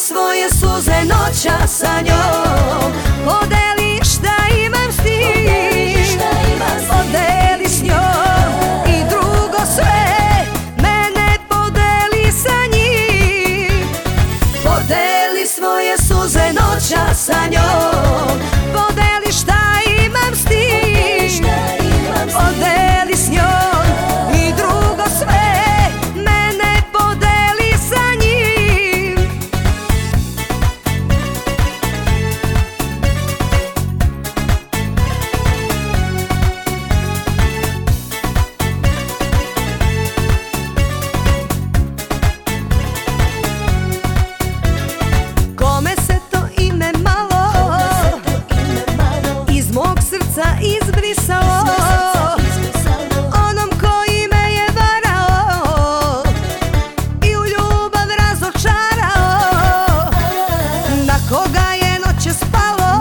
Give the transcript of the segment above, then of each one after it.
svoje suze noća sa njom, podeli šta imam s tim, podeli s njom i drugo sve, mene podeli sa njim. Podeli svoje suze noća sa njom, podeli šta imam s tim, podeli s njom i drugo sve, mene podeli sa njim. Kome se to ime malo iz mog srca izbrisalo, onom koji me je varao i u ljubav razočarao, na koga je noće spalo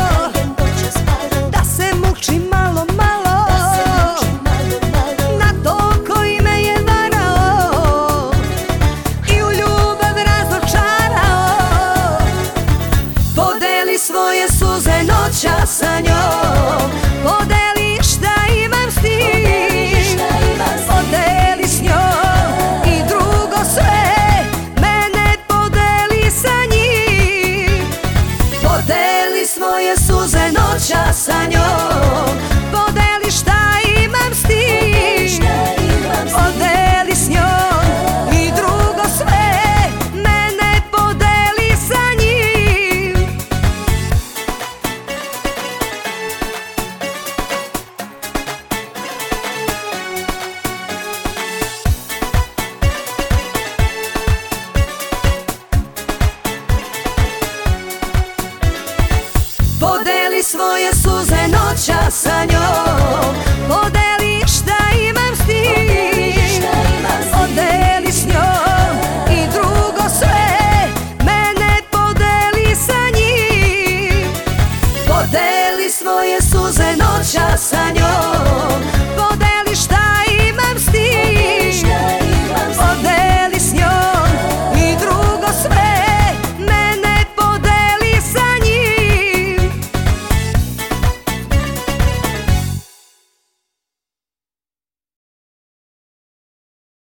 da se muči malo, malo, na to koji me je varao i u ljubav razočarao. Podeli svoje suze noća sa njom, podeli šta imam s tim, podeli s njom i drugo sve, mene podeli sa njim. Podeli svoje suze noća sa njom, podeli šta imam s tim, podeli s njom i drugo sve, mene podeli sa njim. Podeli svoje suze noća sa njom, podeli šta imam s tim, podeli s njom i drugo sve, mene podeli sa njim. Podeli svoje suze noća sa njom,